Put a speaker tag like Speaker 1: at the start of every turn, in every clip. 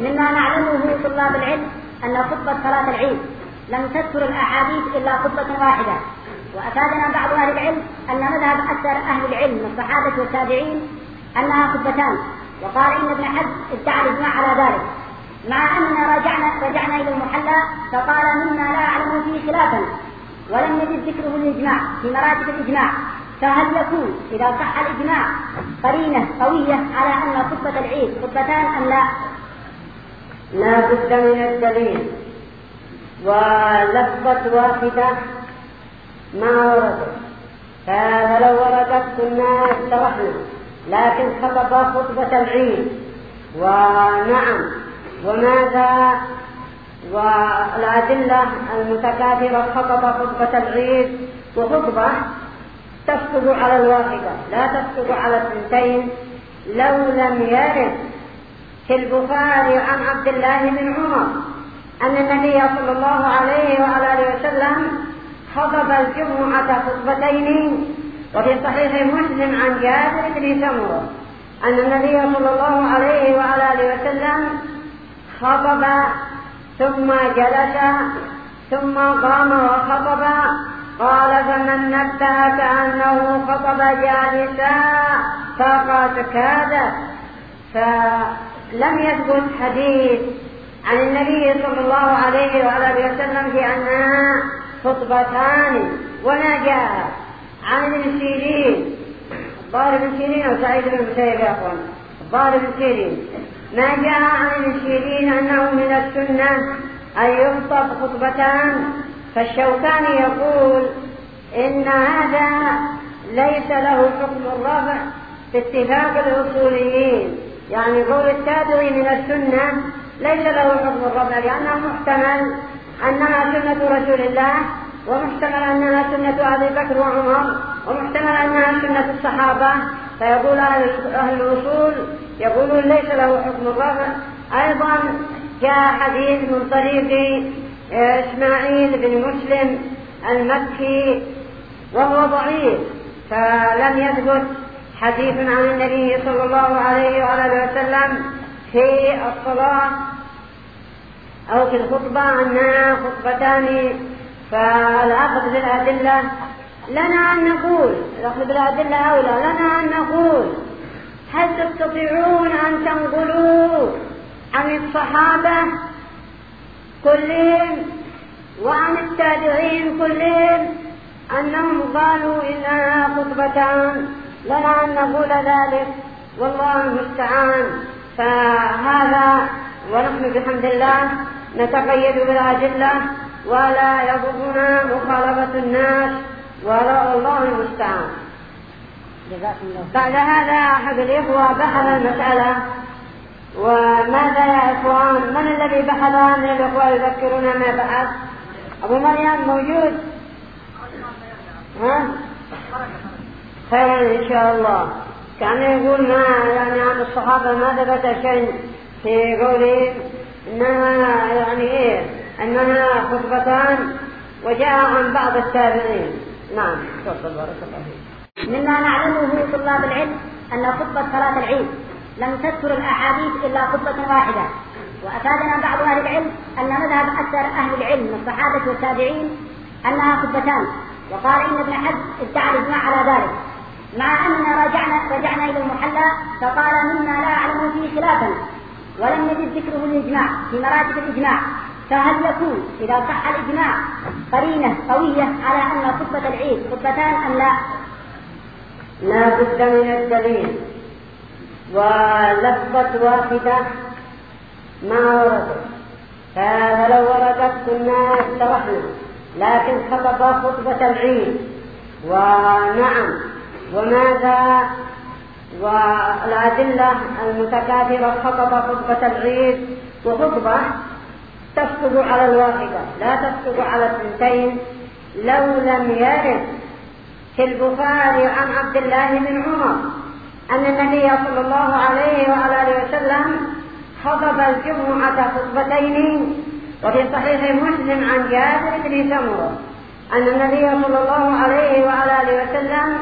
Speaker 1: مما نعلمه طلاب العلم أن خطبة صلاة العيد لم تذكر الأحاديث إلا خطبة واحدة، وأفادنا بعض أهل العلم أن مذهب أكثر أهل العلم من الصحابة والتابعين أنها خطبتان، وقال إن ابن حزم ادعى الإجماع على ذلك، مع أننا رجعنا إلى المحلى فقال مما لا أعلم فيه خلافا ولم يجد ذكره الإجماع في مراتب الإجماع، فهل يكون إذا صح الإجماع قرينة قوية على أن خطبة العيد خطبتان أم لا؟
Speaker 2: لا بد من الدليل، ولفظة واحدة ما وردت، فلو وردت كنا استرحنا، لكن خطب خطبة العيد. ونعم، وماذا والأدلة المتكاثرة خطب خطبة العيد، وخطبة تسقط على الواحدة لا تسقط على الثنتين لو لم يرد في البخاري عن عبد الله بن عمر أن النبي صلى الله عليه وعلى آله وسلم خطب الجمعة خطبتين، وفي صحيح مسلم عن جابر بن سمرة أن النبي صلى الله عليه وعلى آله وسلم خطب ثم جلس ثم قام وخطب، قال فمن نبه كأنه خطب جالسا فقد كذب. فلم يثبت حديث عن النبي صلى الله عليه وعلى آله وسلم في أنها خطبتان، ولا جاء عن ابن سيرين، الظاهر بن سيرين أو سعيد بن المسيب يا أخوان، الظاهر بن سيرين، ما جاء عن ابن سيرين أنه من السنة أن يخطب خطبتان. فالشوكاني يقول إن هذا ليس له حكم الرفع باتفاق الأصوليين، يعني قول التابعي من السنة ليس له حكم الرفع، لأنه محتمل أنها سنة رسول الله، ومحتمل أنها سنة أبي بكر وعمر، ومحتمل أنها سنة الصحابة. فيقول أهل الأصول يقولون ليس له حكم الرفع. أيضا جاء حديث من طريق إسماعيل بن مسلم المكي وهو ضعيف، فلم يثبت حديث عن النبي صلى الله عليه وآله وسلم في الصلاة أو في الخطبة أنها خطبتان. فالأخذ بالأدلة لنا أن نقول، الأخذ بالأدلة أولى لنا أن نقول هل تستطيعون أن تنقلوا عن الصحابة كلهم وعن التابعين كلهم أنهم قالوا إنها خطبتان؟ لنا أن نقول ذلك، والله المستعان. فهذا ونحن بحمد الله نتقيد بالأدلة ولا يضرنا مخالفة الناس، ولا الله المستعان. بعد هذا أحد الإخوة بحث المسألة، وماذا يا إخوان؟ من الذي بحث عن الإخوة يذكرون ما بحث؟ أبو مريم موجود؟ ها؟ خيرا إن شاء الله. كان يقول ما يعني عن الصحابة ما ثبت شيء في قوله إنها يعني إيه أنها خطبتان، وجاء عن بعض التابعين. نعم تفضل بارك الله فيك.
Speaker 1: مما نعلمه طلاب العلم أن خطبة صلاة العيد لم تذكر الأحاديث إلا خطبة واحدة، وأفادنا بعض أهل العلم أن مذهب أكثر أهل العلم من الصحابة والتابعين أنها خطبتان، وقال إن ابن حزم ادعى الإجماع على ذلك، مع أننا رجعنا إلى المحلى فقال مما لا أعلم فيه خلافا ولم يجد ذكره الإجماع في مراتب الإجماع، فهل يكون إذا صح الإجماع قرينة قوية على أن خطبة العيد خطبتان أم لا؟
Speaker 2: لا بد من الدليل، ولفظة واحدة ما وردت، فلو وردت كنا استرحنا، لكن خطب خطبة العيد. ونعم، وماذا والأدلة المتكاثرة خطب خطبة العيد، وخطبة تسقط على الواحدة لا تسقط على الثنتين لو لم يرد في البخاري عن عبد الله بن عمر أن النبي صلى الله عليه وعلى آله وسلم خطب الجمعة خطبتين، وفي صحيح مسلم عن جابر بن سمرة أن النبي صلى الله عليه وعلى آله وسلم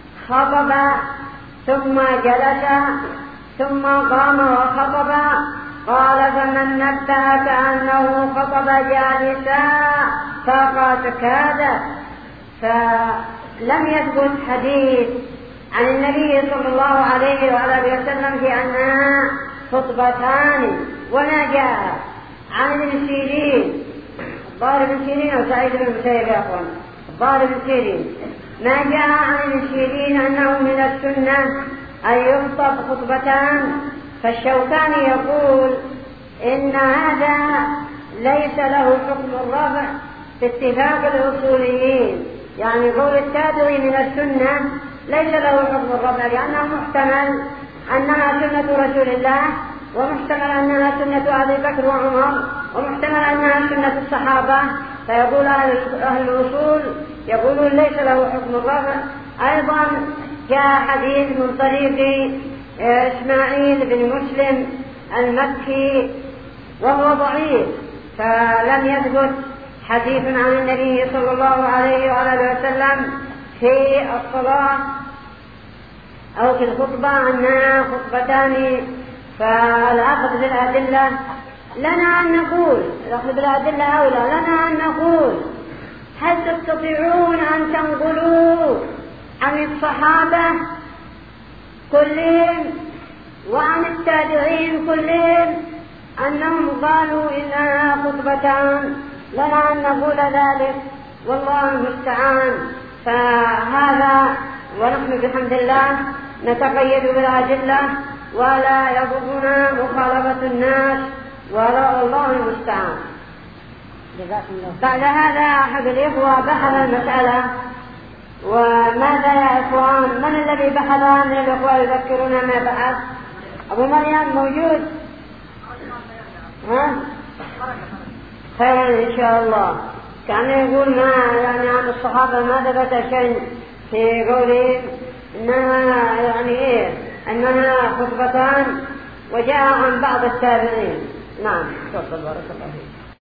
Speaker 2: خطب ثم جلس ثم قام وخطب، قال فمن نبه كأنه خطب جالسا فقد كذب. فلم يثبت حديث عن النبي صلى الله عليه وآله وسلم في أنها خطبتان، وما جاء عن ابن سيرين، الظاهر بن سيرين أو سعيد بن المسيب يا أخوان، الظاهر بن سيرين، ما جاء عن ابن سيرين أنه من السنة أن يخطب خطبتان. فالشوكاني يقول إن هذا ليس له حكم الرفع باتفاق الأصوليين، يعني قول التابعي من السنة ليس له حكم الرفع، لأنه محتمل أنها سنة رسول الله، ومحتمل أنها سنة أبي بكر وعمر، ومحتمل أنها سنة الصحابة. فيقول أهل الأصول يقولون ليس له حكم الرفع. أيضا جاء حديث من طريق إسماعيل بن مسلم المكي وهو ضعيف، فلم يثبت حديث عن النبي صلى الله عليه وآله وسلم في الصلاة أو في الخطبة أنها خطبتان. فالأخذ بالأدلة لنا أن نقول، الأخذ بالأدلة أولى لنا أن نقول هل تستطيعون أن تنقلوا عن الصحابة كلهم وعن التابعين كلهم أنهم قالوا إنها خطبتان؟ لنا أن نقول ذلك، والله المستعان. فهذا ونحن بحمد الله نتقيد بالأدلة ولا يضرنا مخالفة الناس، ولا الله المستعان. بعد هذا أحد الإخوة بحث المسألة، وماذا يا إخوان؟ من الذي بحث من الإخوة يذكرنا ما بحث؟ أبو مريم موجود؟ ها؟ خيرا إن شاء الله. كان يقول ما يعني عن الصحابة ما ثبت شيء في قوله إنها يعني إيه أنها خطبتان، وجاء عن بعض التابعين. نعم تفضل بارك الله فيك.